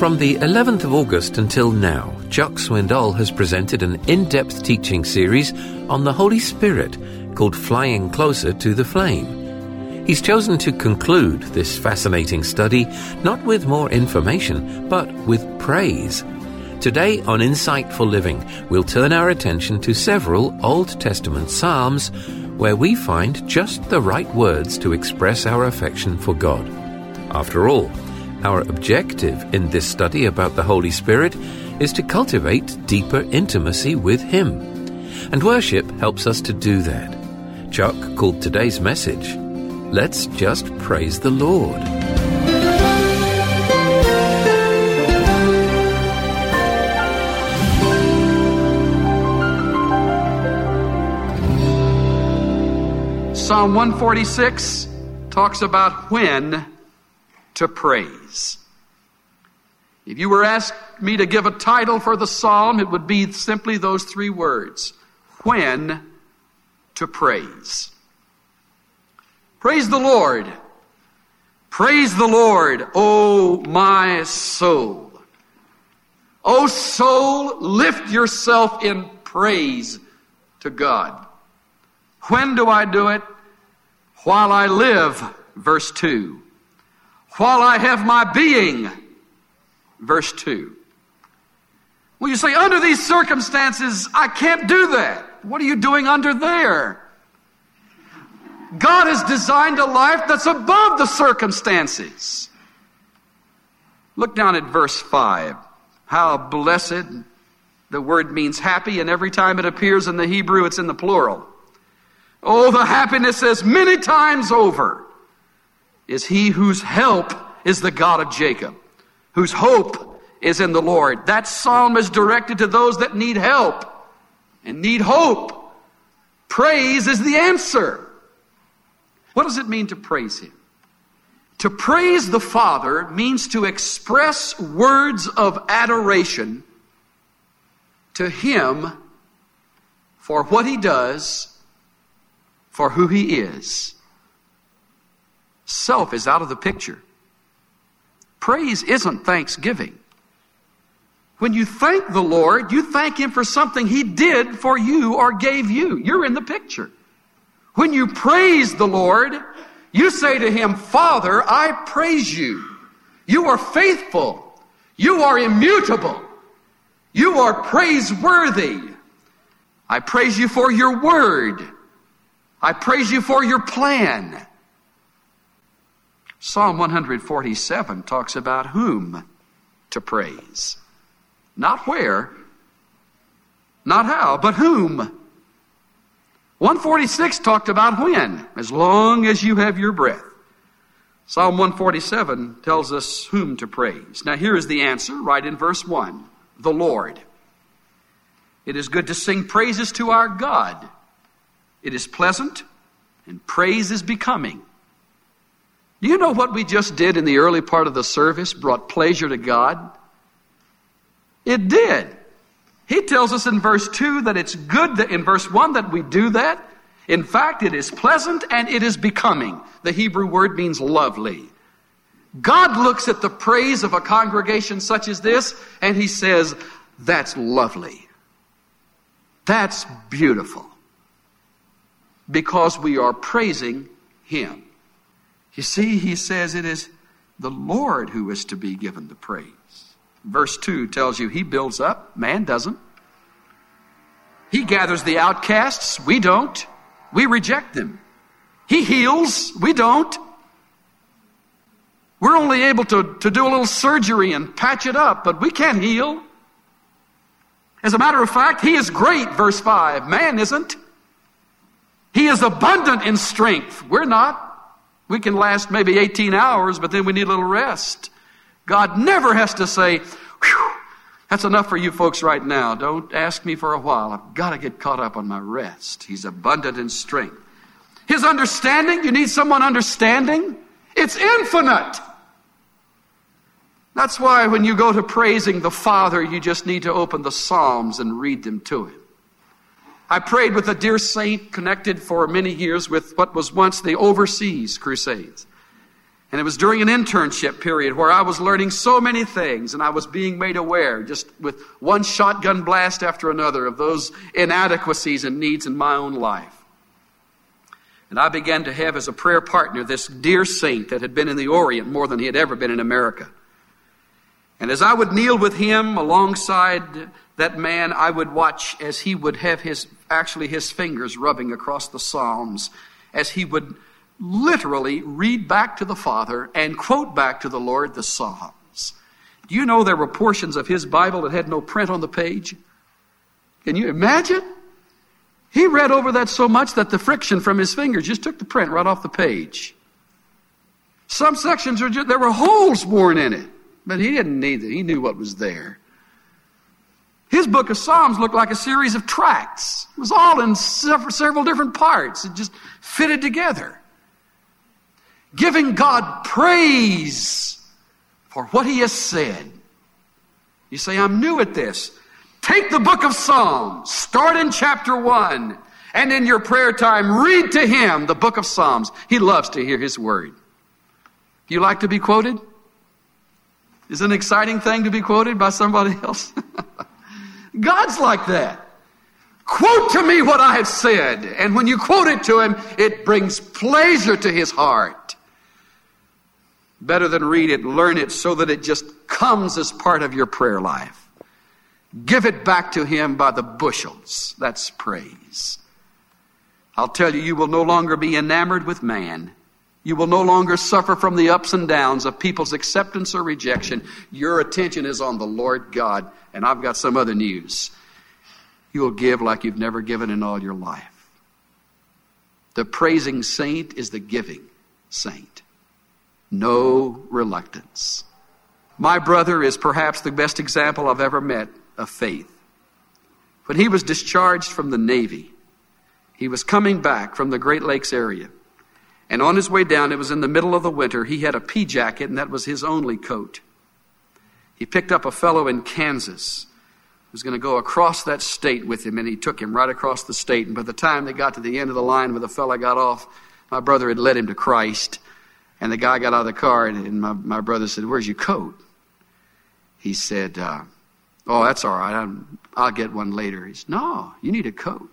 From the 11th of August until now, Chuck Swindoll has presented an in-depth teaching series on the Holy Spirit called Flying Closer to the Flame. He's chosen to conclude this fascinating study not with more information, but with praise. Today on Insightful Living, we'll turn our attention to several Old Testament Psalms where we find just the right words to express our affection for God. After all, our objective in this study about the Holy Spirit is to cultivate deeper intimacy with Him. And worship helps us to do that. Chuck called today's message, "Let's Just Praise the Lord." Psalm 146 talks about when to praise. If you were asked me to give a title for the psalm, it would be simply those three words: when to praise. Praise the Lord. Praise the Lord, O my soul. O soul, lift yourself in praise to God. When do I do it? While I live, verse 2. While I have my being, verse 2. Well, you say, under these circumstances, I can't do that. What are you doing under there? God has designed a life that's above the circumstances. Look down at verse 5. How blessed. The word means happy, and every time it appears in the Hebrew, it's in the plural. Oh, the happiness is many times over is he whose help is the God of Jacob, whose hope is in the Lord. That psalm is directed to those that need help and need hope. Praise is the answer. What does it mean to praise Him? To praise the Father means to express words of adoration to Him for what He does, for who He is. Self is out of the picture. Praise isn't thanksgiving. When you thank the Lord, you thank Him for something He did for you or gave you. You're in the picture. When you praise the Lord, you say to Him, Father, I praise you. You are faithful. You are immutable. You are praiseworthy. I praise you for your word. I praise you for your plan. Psalm 147 talks about whom to praise. Not where, not how, but whom. 146 talked about when, as long as you have your breath. Psalm 147 tells us whom to praise. Now here is the answer, right in verse 1. The Lord. It is good to sing praises to our God. It is pleasant, and praise is becoming. Do you know what we just did in the early part of the service brought pleasure to God? It did. He tells us in verse 2 that it's good that in verse 1 that we do that. In fact, it is pleasant and it is becoming. The Hebrew word means lovely. God looks at the praise of a congregation such as this and He says, that's lovely. That's beautiful. Because we are praising Him. You see, He says it is the Lord who is to be given the praise. Verse 2 tells you He builds up, man doesn't. He gathers the outcasts, we don't. We reject them. He heals, we don't. We're only able to do a little surgery and patch it up, but we can't heal. As a matter of fact, He is great, verse 5. Man isn't. He is abundant in strength. We're not. We can last maybe 18 hours, but then we need a little rest. God never has to say, whew, that's enough for you folks right now. Don't ask me for a while. I've got to get caught up on my rest. He's abundant in strength. His understanding, you need someone understanding? It's infinite. That's why when you go to praising the Father, you just need to open the Psalms and read them to Him. I prayed with a dear saint connected for many years with what was once the overseas crusades. And it was during an internship period where I was learning so many things, and I was being made aware just with one shotgun blast after another of those inadequacies and needs in my own life. And I began to have as a prayer partner this dear saint that had been in the Orient more than he had ever been in America. And as I would kneel with him alongside that man, I would watch as he would have his fingers rubbing across the Psalms, as he would literally read back to the Father and quote back to the Lord the Psalms. Do you know there were portions of his Bible that had no print on the page? Can you imagine? He read over that so much that the friction from his fingers just took the print right off the page. Some sections there were holes worn in it, but he didn't need it. He knew what was there. His book of Psalms looked like a series of tracts. It was all in several different parts. It just fitted together. Giving God praise for what he has said. You say, I'm new at this. Take the book of Psalms, start in chapter 1, and in your prayer time, read to him the book of Psalms. He loves to hear his word. Do you like to be quoted? Is it an exciting thing to be quoted by somebody else? God's like that. Quote to me what I have said. And when you quote it to him, it brings pleasure to his heart. Better than read it, learn it so that it just comes as part of your prayer life. Give it back to him by the bushels. That's praise. I'll tell you, you will no longer be enamored with man. You will no longer suffer from the ups and downs of people's acceptance or rejection. Your attention is on the Lord God. And I've got some other news. You will give like you've never given in all your life. The praising saint is the giving saint. No reluctance. My brother is perhaps the best example I've ever met of faith. When he was discharged from the Navy, he was coming back from the Great Lakes area. And on his way down, it was in the middle of the winter, he had a pea jacket, and that was his only coat. He picked up a fellow in Kansas who was going to go across that state with him, and he took him right across the state. And by the time they got to the end of the line where the fellow got off, my brother had led him to Christ. And the guy got out of the car, and my brother said, "Where's your coat?" He said, "Oh, that's all right. I'll get one later." He said, "No, you need a coat."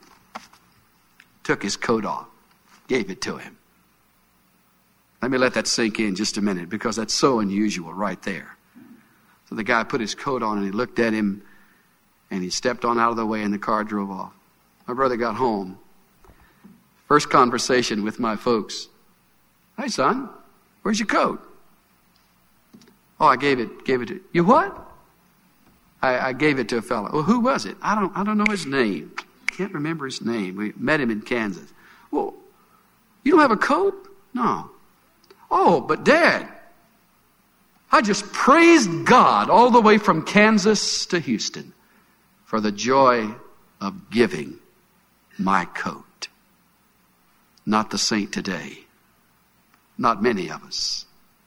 Took his coat off, gave it to him. Let me let that sink in just a minute, because that's so unusual right there. So the guy put his coat on, and he looked at him, and he stepped on out of the way, and the car drove off. My brother got home. First conversation with my folks. "Hey, son, where's your coat?" "Oh, I gave it to you." "What?" I gave it to a fellow." "Well, who was it?" I don't know his name. Can't remember his name. We met him in Kansas." "Well, you don't have a coat?" "No." "Oh, but Dad, I just praised God all the way from Kansas to Houston for the joy of giving my coat." Not the saint today. Not many of us.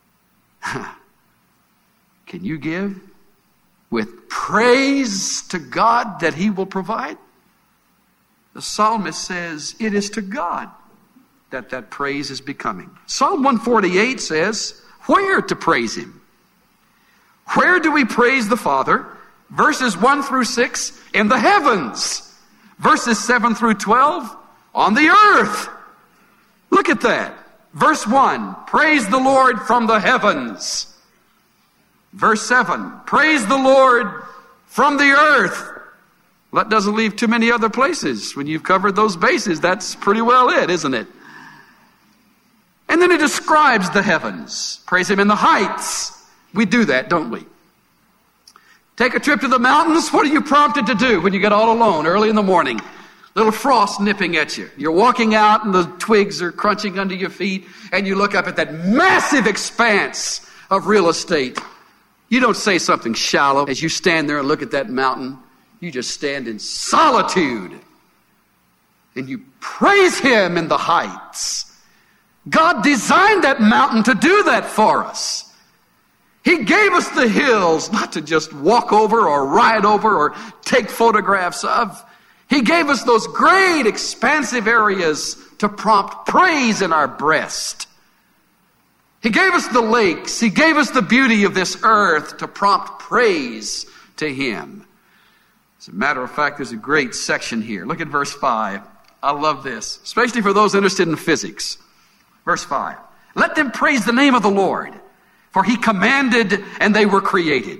Can you give with praise to God that he will provide? The psalmist says it is to God that praise is becoming. Psalm 148 says, where to praise him? Where do we praise the Father? Verses 1 through 6, in the heavens. Verses 7 through 12, on the earth. Look at that. Verse 1, praise the Lord from the heavens. Verse 7, praise the Lord from the earth. Well, that doesn't leave too many other places. When you've covered those bases, that's pretty well it, isn't it? And then it describes the heavens. Praise him in the heights. We do that, don't we? Take a trip to the mountains. What are you prompted to do when you get all alone early in the morning? Little frost nipping at you. You're walking out and the twigs are crunching under your feet, and you look up at that massive expanse of real estate. You don't say something shallow as you stand there and look at that mountain. You just stand in solitude and you praise him in the heights. God designed that mountain to do that for us. He gave us the hills not to just walk over or ride over or take photographs of. He gave us those great expansive areas to prompt praise in our breast. He gave us the lakes. He gave us the beauty of this earth to prompt praise to Him. As a matter of fact, there's a great section here. Look at verse 5. I love this, especially for those interested in physics. Verse 5. Let them praise the name of the Lord, for He commanded and they were created.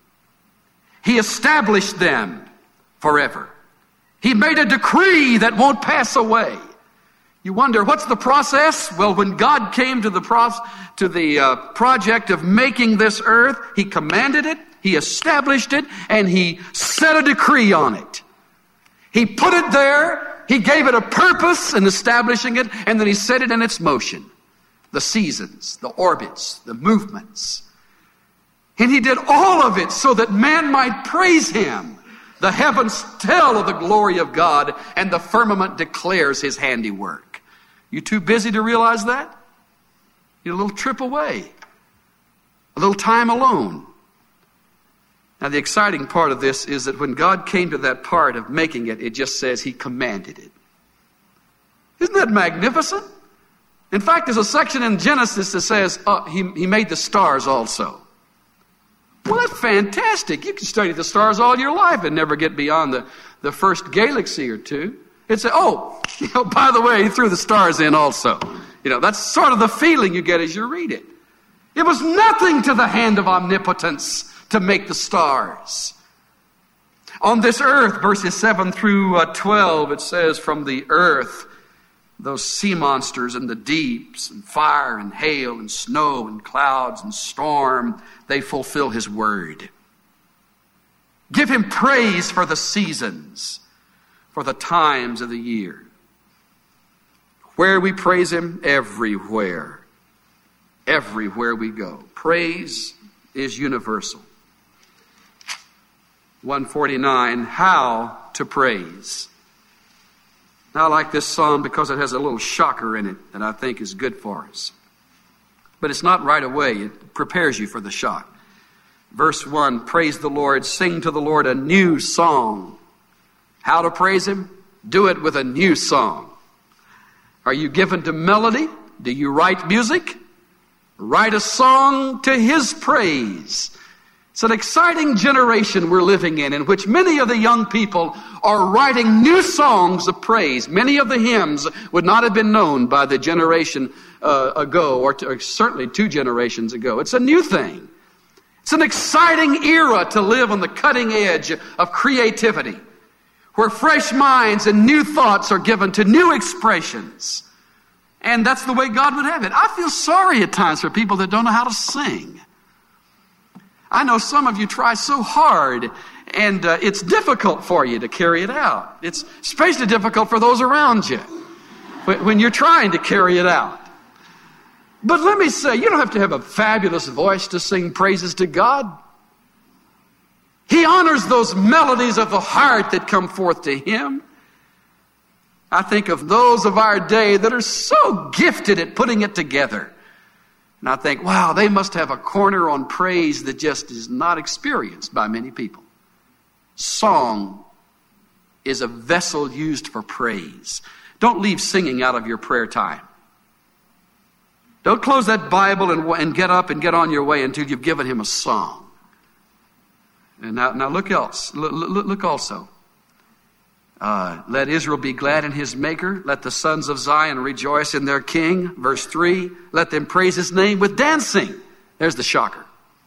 He established them forever. He made a decree that won't pass away. You wonder, what's the process? Well, when God came to the project of making this earth, He commanded it, He established it, and He set a decree on it. He put it there, He gave it a purpose in establishing it, and then He set it in its motion. The seasons, the orbits, the movements. And He did all of it so that man might praise Him. The heavens tell of the glory of God, and the firmament declares His handiwork. You too busy to realize that? You need a little trip away. A little time alone. Now the exciting part of this is that when God came to that part of making it, it just says He commanded it. Isn't that magnificent? In fact, there's a section in Genesis that says He made the stars also. Well, that's fantastic. You can study the stars all your life and never get beyond the first galaxy or two. It's by the way, He threw the stars in also. That's sort of the feeling you get as you read it. It was nothing to the hand of omnipotence to make the stars. On this earth, verses 7 through 12, it says, from the earth, those sea monsters and the deeps, and fire and hail and snow and clouds and storm, they fulfill His word. Give Him praise for the seasons, for the times of the year. Where we praise Him? Everywhere. Everywhere we go. Praise is universal. 149, how to praise. Now, I like this psalm because it has a little shocker in it that I think is good for us. But it's not right away. It prepares you for the shock. Verse 1, praise the Lord, sing to the Lord a new song. How to praise Him? Do it with a new song. Are you given to melody? Do you write music? Write a song to His praise. It's an exciting generation we're living in which many of the young people are writing new songs of praise. Many of the hymns would not have been known by the generation ago, or certainly 2 generations ago. It's a new thing. It's an exciting era to live on the cutting edge of creativity, where fresh minds and new thoughts are given to new expressions. And that's the way God would have it. I feel sorry at times for people that don't know how to sing. I know some of you try so hard, and it's difficult for you to carry it out. It's especially difficult for those around you when you're trying to carry it out. But let me say, you don't have to have a fabulous voice to sing praises to God. He honors those melodies of the heart that come forth to Him. I think of those of our day that are so gifted at putting it together. And I think, wow, they must have a corner on praise that just is not experienced by many people. Song is a vessel used for praise. Don't leave singing out of your prayer time. Don't close that Bible and get up and get on your way until you've given Him a song. And now look else. Look also. Let Israel be glad in his Maker. Let the sons of Zion rejoice in their King. Verse 3, let them praise His name with dancing. There's the shocker.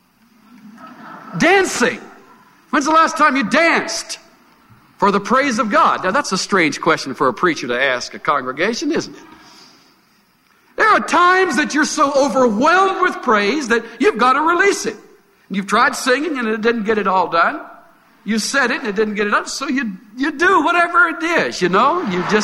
Dancing. When's the last time you danced for the praise of God? Now that's a strange question for a preacher to ask a congregation, isn't it? There are times that you're so overwhelmed with praise that you've got to release it. You've tried singing and it didn't get it all done. You said it and it didn't get it done. So you do whatever it is, You just...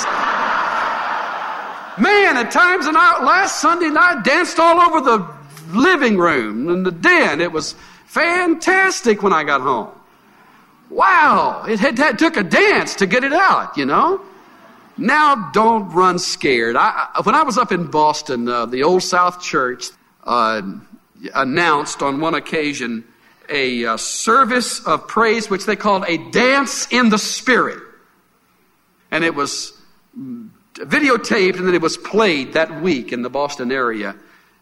Man, at times last Sunday night, danced all over the living room and the den. It was fantastic when I got home. Wow, it took a dance to get it out, Now don't run scared. When I was up in Boston, the Old South Church announced on one occasion a service of praise, which they called a dance in the Spirit. And it was videotaped and then it was played that week in the Boston area.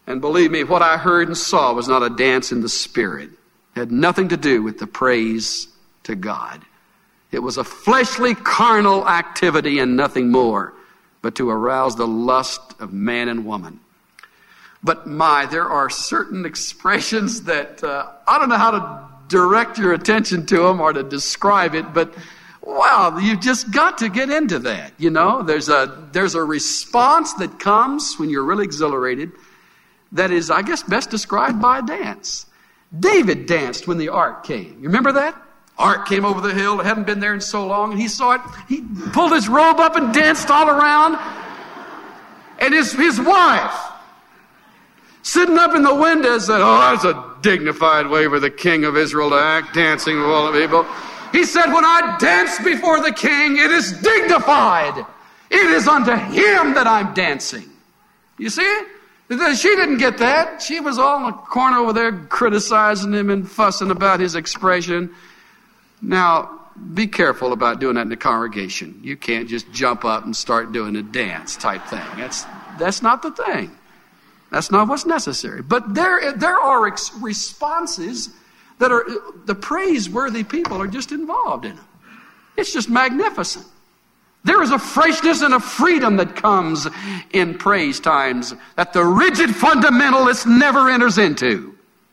And believe me, what I heard and saw was not a dance in the Spirit. It had nothing to do with the praise to God. It was a fleshly, carnal activity and nothing more, but to arouse the lust of man and woman. But there are certain expressions that I don't know how to direct your attention to them or to describe it, but wow, you've just got to get into that. You know, there's a response that comes when you're really exhilarated that is, I guess, best described by a dance. David danced when the ark came. You remember that? Ark came over the hill. It hadn't been there in so long, and he saw it. He pulled his robe up and danced all around. And his wife, sitting up in the window, said, "Oh, that's a dignified way for the king of Israel to act, dancing with all the people." He said, "When I dance before the king, it is dignified. It is unto him that I'm dancing." You see? She didn't get that. She was all in the corner over there criticizing him and fussing about his expression. Now, be careful about doing that in the congregation. You can't just jump up and start doing a dance type thing. That's not the thing. That's not what's necessary. But there are responses that are, the praiseworthy people are just involved in them. It's just magnificent. There is a freshness and a freedom that comes in praise times that the rigid fundamentalist never enters into.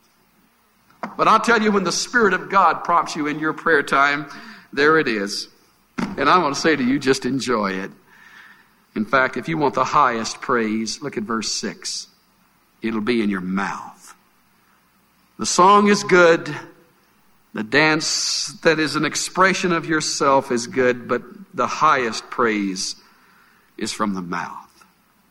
But I'll tell you, when the Spirit of God prompts you in your prayer time, there it is. And I want to say to you, just enjoy it. In fact, if you want the highest praise, look at verse 6. It'll be in your mouth. The song is good. The dance that is an expression of yourself is good, but the highest praise is from the mouth.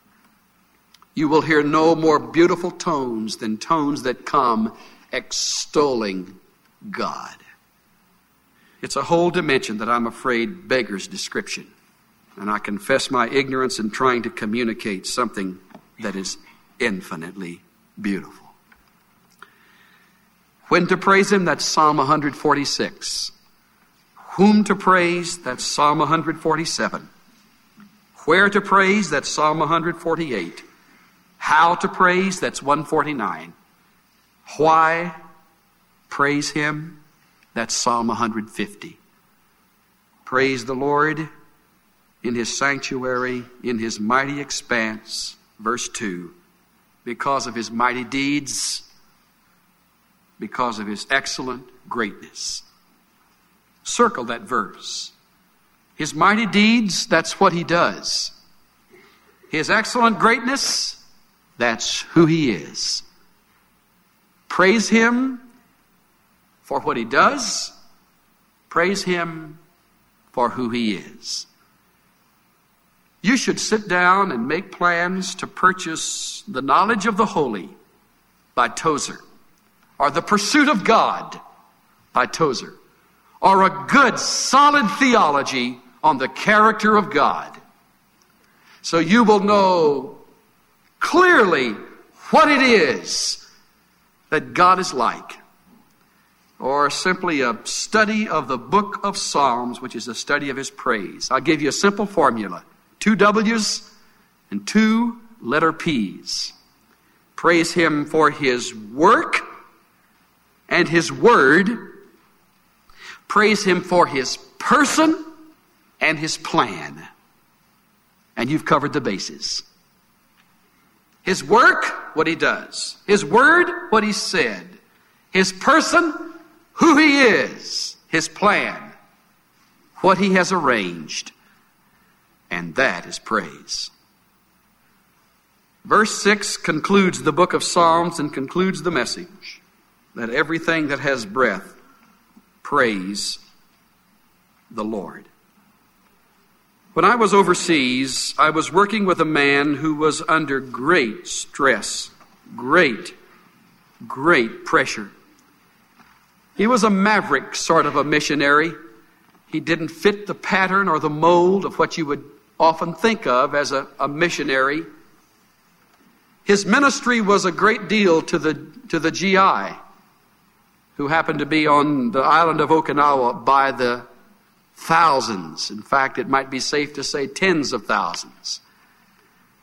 You will hear no more beautiful tones than tones that come extolling God. It's a whole dimension that I'm afraid beggars description. And I confess my ignorance in trying to communicate something that is infinitely beautiful. When to praise him, that's Psalm 146. Whom to praise, that's Psalm 147. Where to praise, that's Psalm 148. How to praise, that's 149. Why praise him, that's Psalm 150. Praise the Lord in his sanctuary, in his mighty expanse, verse 2. Because of his mighty deeds, because of his excellent greatness. Circle that verse. His mighty deeds, that's what he does. His excellent greatness, that's who he is. Praise him for what he does. Praise him for who he is. You should sit down and make plans to purchase The Knowledge of the Holy by Tozer, or The Pursuit of God by Tozer, or a good, solid theology on the character of God. So you will know clearly what it is that God is like. Or simply a study of the book of Psalms, which is a study of his praise. I'll give you a simple formula. 2 W's and 2 letter P's. Praise him for his work and his word. Praise him for his person and his plan. And you've covered the bases. His work, what he does. His word, what he said. His person, who he is. His plan, what he has arranged. And that is praise. Verse 6 concludes the book of Psalms and concludes the message that everything that has breath, praise the Lord. When I was overseas, I was working with a man who was under great stress, great pressure. He was a maverick sort of a missionary. He didn't fit the pattern or the mold of what you would often think of as a missionary. His ministry was a great deal to the GI, who happened to be on the island of Okinawa by the thousands. In fact, it might be safe to say tens of thousands.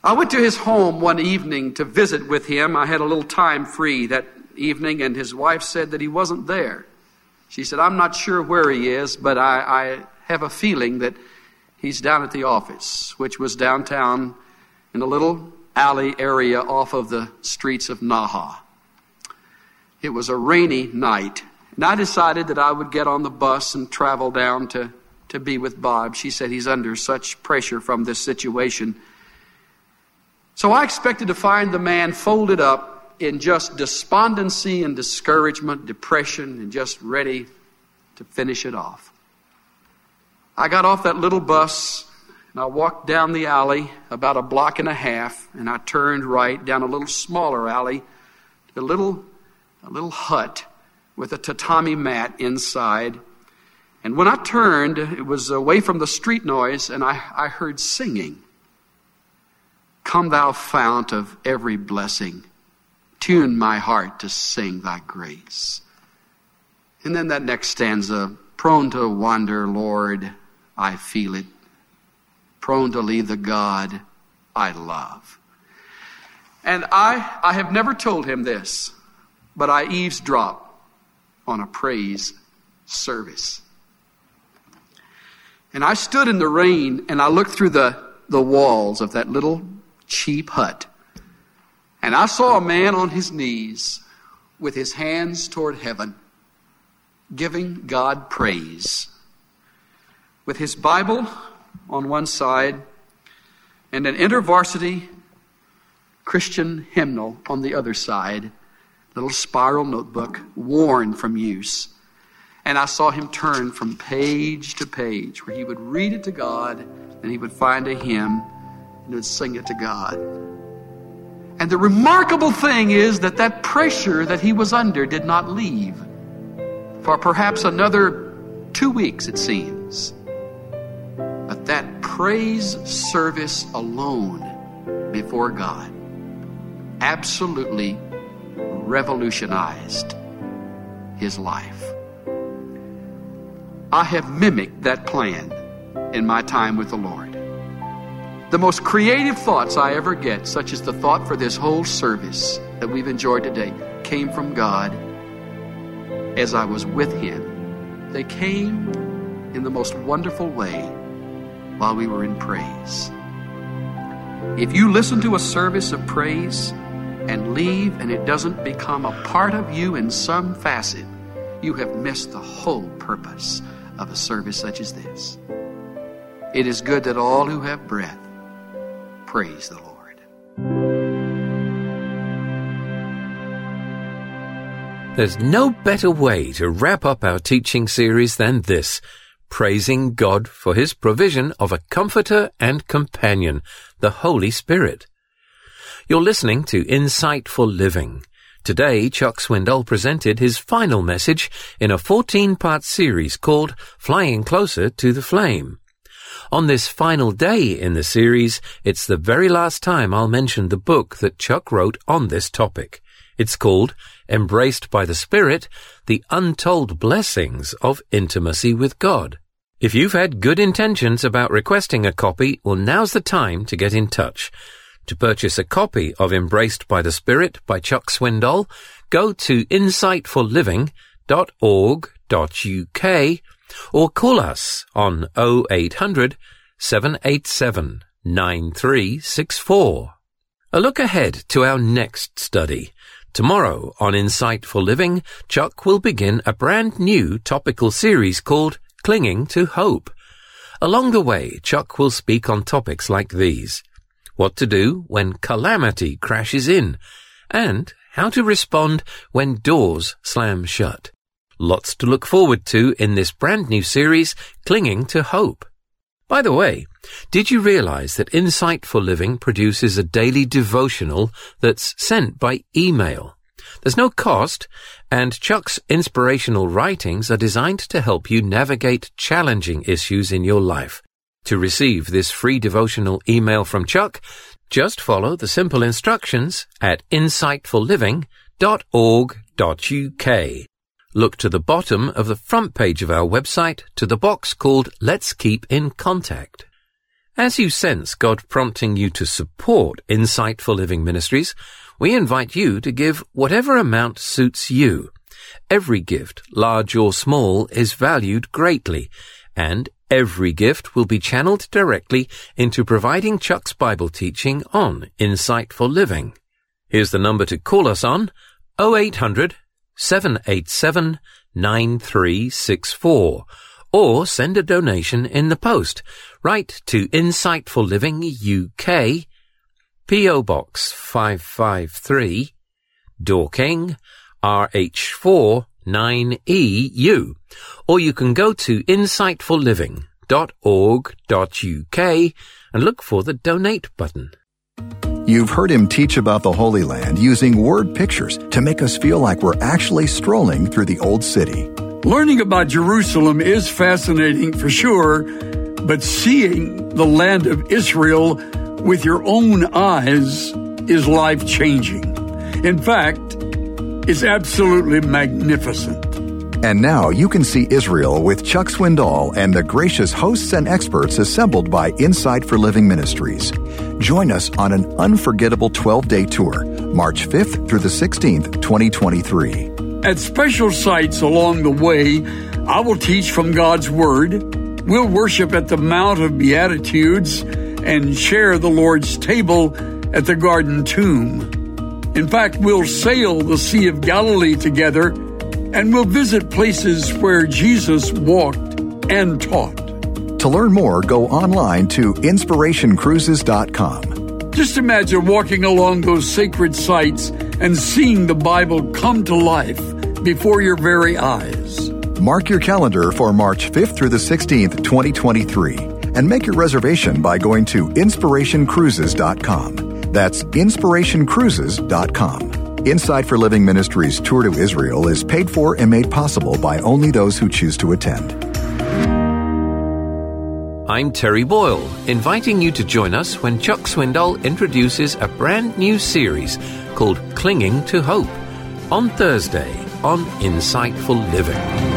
I went to his home one evening to visit with him. I had a little time free that evening, and his wife said that he wasn't there. She said, I'm not sure where he is, but I have a feeling that he's down at the office, which was downtown in a little alley area off of the streets of Naha. It was a rainy night, and I decided that I would get on the bus and travel down to be with Bob. She said he's under such pressure from this situation. So I expected to find the man folded up in just despondency and discouragement, depression, and just ready to finish it off. I got off that little bus, and I walked down the alley about a block and a half, and I turned right down a little smaller alley, a little hut with a tatami mat inside. And when I turned, it was away from the street noise, and I heard singing. Come thou fount of every blessing, tune my heart to sing thy grace. And then that next stanza, prone to wander, Lord, I feel it. Prone to leave the God I love. And I have never told him this, but I eavesdrop on a praise service. And I stood in the rain and I looked through the walls of that little cheap hut. And I saw a man on his knees with his hands toward heaven, giving God praise, with his Bible on one side and an InterVarsity Christian hymnal on the other side, little spiral notebook worn from use. And I saw him turn from page to page where he would read it to God and he would find a hymn and he would sing it to God. And the remarkable thing is that pressure that he was under did not leave for perhaps another 2 weeks, it seems. But that praise service alone before God absolutely revolutionized his life. I have mimicked that plan in my time with the Lord. The most creative thoughts I ever get, such as the thought for this whole service that we've enjoyed today, came from God as I was with him. They came in the most wonderful way while we were in praise. If you listen to a service of praise and leave and it doesn't become a part of you in some facet, you have missed the whole purpose of a service such as this. It is good that all who have breath praise the Lord. There's no better way to wrap up our teaching series than this, praising God for his provision of a comforter and companion, the Holy Spirit. You're listening to Insightful Living. Today, Chuck Swindoll presented his final message in a 14-part series called Flying Closer to the Flame. On this final day in the series, it's the very last time I'll mention the book that Chuck wrote on this topic. It's called Embraced by the Spirit, The Untold Blessings of Intimacy with God. If you've had good intentions about requesting a copy, well, now's the time to get in touch. To purchase a copy of Embraced by the Spirit by Chuck Swindoll, go to insightfulliving.org.uk or call us on 0800 787 9364. A look ahead to our next study. Tomorrow on Insightful Living, Chuck will begin a brand new topical series called Clinging to Hope. Along the way, Chuck will speak on topics like these: what to do when calamity crashes in, and how to respond when doors slam shut. Lots to look forward to in this brand new series, Clinging to Hope. By the way, did you realize that Insightful Living produces a daily devotional that's sent by email? There's no cost, and Chuck's inspirational writings are designed to help you navigate challenging issues in your life. To receive this free devotional email from Chuck, just follow the simple instructions at insightfulliving.org.uk. Look to the bottom of the front page of our website to the box called Let's Keep in Contact. As you sense God prompting you to support Insightful Living Ministries, we invite you to give whatever amount suits you. Every gift, large or small, is valued greatly, and every gift will be channeled directly into providing Chuck's Bible teaching on Insightful Living. Here's the number to call us on, 0800 787 9364, or send a donation in the post. Write to Insightful Living UK, P.O. Box 553, Dorking, RH4 9EU, or you can go to insightfulliving.org.uk and look for the donate button. You've heard him teach about the Holy Land using word pictures to make us feel like we're actually strolling through the Old City. Learning about Jerusalem is fascinating for sure, but seeing the land of Israel with your own eyes is life-changing. In fact, it's absolutely magnificent. And now you can see Israel with Chuck Swindoll and the gracious hosts and experts assembled by Insight for Living Ministries. Join us on an unforgettable 12-day tour, March 5th through the 16th, 2023. At special sites along the way, I will teach from God's Word. We'll worship at the Mount of Beatitudes and share the Lord's table at the Garden Tomb. In fact, we'll sail the Sea of Galilee together, and we'll visit places where Jesus walked and taught. To learn more, go online to inspirationcruises.com. Just imagine walking along those sacred sites and seeing the Bible come to life before your very eyes. Mark your calendar for March 5th through the 16th, 2023, and make your reservation by going to inspirationcruises.com. That's inspirationcruises.com. Insight for Living Ministries' tour to Israel is paid for and made possible by only those who choose to attend. I'm Terry Boyle, inviting you to join us when Chuck Swindoll introduces a brand new series called Clinging to Hope on Thursday on Insightful Living.